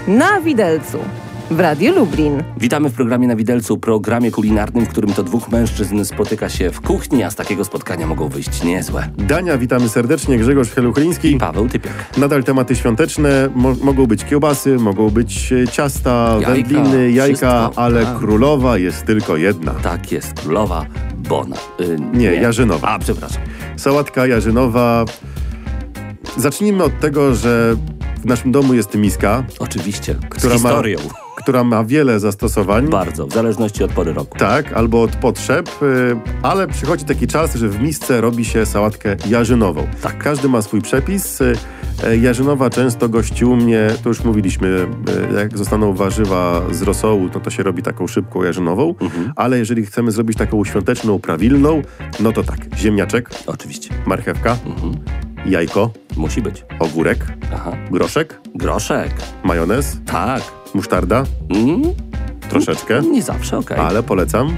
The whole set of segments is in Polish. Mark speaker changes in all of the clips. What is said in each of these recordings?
Speaker 1: Na Widelcu w Radiu Lublin.
Speaker 2: Witamy w programie Na Widelcu, programie kulinarnym, w którym to dwóch mężczyzn spotyka się w kuchni, a z takiego spotkania mogą wyjść niezłe.
Speaker 3: Dania, witamy serdecznie, Grzegorz Heluchliński
Speaker 2: I Paweł Typiak.
Speaker 3: Nadal tematy świąteczne, mogą być kiełbasy, mogą być ciasta, wędliny, jajka, wszystko, ale królowa jest tylko jedna.
Speaker 2: Tak jest, królowa Bona.
Speaker 3: Nie, jarzynowa.
Speaker 2: A, przepraszam.
Speaker 3: Sałatka jarzynowa. Zacznijmy od tego, że w naszym domu jest miska.
Speaker 2: Oczywiście, z historią.
Speaker 3: Która ma wiele zastosowań.
Speaker 2: Bardzo, w zależności od pory roku.
Speaker 3: Tak, albo od potrzeb, ale przychodzi taki czas, że w misce robi się sałatkę jarzynową.
Speaker 2: Tak.
Speaker 3: Każdy ma swój przepis. Jarzynowa często gości u mnie, to już mówiliśmy, jak zostaną warzywa z rosołu, to się robi taką szybką jarzynową, ale jeżeli chcemy zrobić taką świąteczną, prawilną, no to tak, ziemniaczek.
Speaker 2: Oczywiście.
Speaker 3: Marchewka. Jajko.
Speaker 2: Musi być.
Speaker 3: Ogórek.
Speaker 2: Aha.
Speaker 3: Groszek.
Speaker 2: Groszek.
Speaker 3: Majonez.
Speaker 2: Tak.
Speaker 3: Musztarda. Troszeczkę.
Speaker 2: Nie zawsze, okej.
Speaker 3: Ale polecam.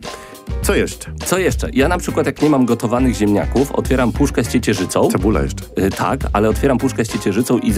Speaker 3: Co jeszcze?
Speaker 2: Co jeszcze? Ja na przykład jak nie mam gotowanych ziemniaków, otwieram puszkę z ciecierzycą.
Speaker 3: Cebula jeszcze.
Speaker 2: Tak, ale otwieram puszkę z ciecierzycą i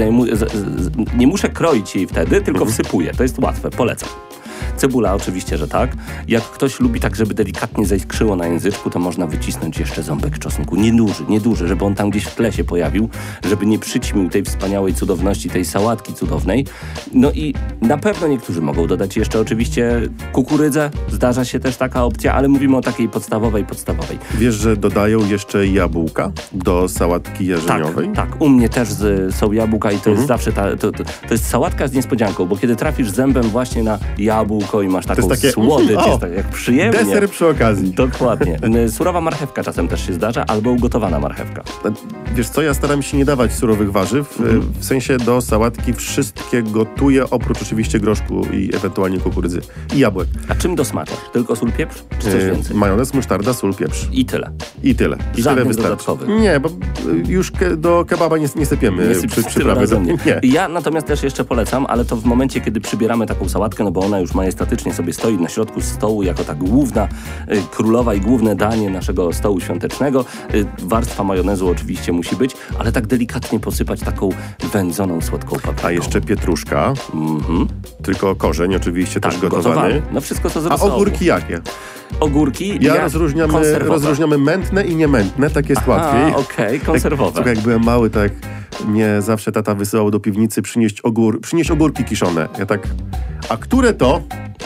Speaker 2: nie muszę kroić jej wtedy, tylko wsypuję. To jest łatwe, polecam. Cebula oczywiście, że tak. Jak ktoś lubi tak, żeby delikatnie zaiskrzyło na języczku, to można wycisnąć jeszcze ząbek czosnku. Nieduży, żeby on tam gdzieś w tle się pojawił, żeby nie przyćmił tej wspaniałej cudowności, tej sałatki cudownej. No i na pewno niektórzy mogą dodać jeszcze oczywiście kukurydzę. Zdarza się też taka opcja, ale mówimy o takiej podstawowej.
Speaker 3: Wiesz, że dodają jeszcze jabłka do sałatki jarzyniowej?
Speaker 2: Tak. U mnie też są jabłka i to jest zawsze to jest sałatka z niespodzianką, bo kiedy trafisz zębem właśnie na jabłko i masz taką słodycz, jest tak jak przyjemnie.
Speaker 3: Deser przy okazji.
Speaker 2: Dokładnie. Surowa marchewka czasem też się zdarza, albo ugotowana marchewka.
Speaker 3: Wiesz co, ja staram się nie dawać surowych warzyw. W sensie do sałatki wszystkie gotuję, oprócz oczywiście groszku i ewentualnie kukurydzy i jabłek.
Speaker 2: A czym dosmacasz? Tylko sól, pieprz? Czy coś więcej?
Speaker 3: Majonez, musztarda, sól, pieprz.
Speaker 2: I tyle.
Speaker 3: I tyle wystarczy.
Speaker 2: Dodatkowych.
Speaker 3: Nie, bo już do kebaba nie sypiemy przyprawy.
Speaker 2: Nie. Ja natomiast też jeszcze polecam, ale to w momencie, kiedy przybieramy taką sałatkę, no bo ona już majestatycznie sobie stoi na środku stołu jako ta główna królowa i główne danie naszego stołu świątecznego. Warstwa majonezu oczywiście musi być, ale tak delikatnie posypać taką wędzoną, słodką papryką.
Speaker 3: A jeszcze pietruszka, tylko korzeń oczywiście też gotowany.
Speaker 2: No wszystko co z
Speaker 3: A
Speaker 2: rosołu.
Speaker 3: ogórki jakie?
Speaker 2: Ogórki?
Speaker 3: Rozróżniamy mętne i niemętne, tak jest łatwiej.
Speaker 2: Okej, konserwowe.
Speaker 3: Jak byłem mały, tak mnie zawsze tata wysyłał do piwnicy przynieść ogórki kiszone. Ja tak, a które to?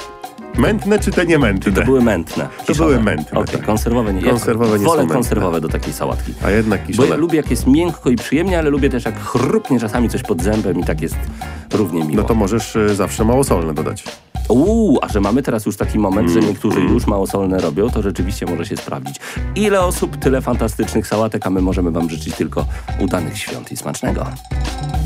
Speaker 3: Mętne czy te niemętne?
Speaker 2: To były mętne.
Speaker 3: To były mętne.
Speaker 2: Okej, konserwowe nie.
Speaker 3: Konserwowe nie
Speaker 2: wolę
Speaker 3: są
Speaker 2: konserwowe do takiej sałatki.
Speaker 3: A jednak kiszone.
Speaker 2: Bo ja lubię jak jest miękko i przyjemnie, ale lubię też jak chrupnie czasami coś pod zębem i tak jest równie miło.
Speaker 3: No to możesz zawsze małosolne dodać.
Speaker 2: A że mamy teraz już taki moment, że niektórzy już małosolne robią, to rzeczywiście może się sprawdzić. Ile osób, tyle fantastycznych sałatek, a my możemy wam życzyć tylko udanych świąt i smacznego.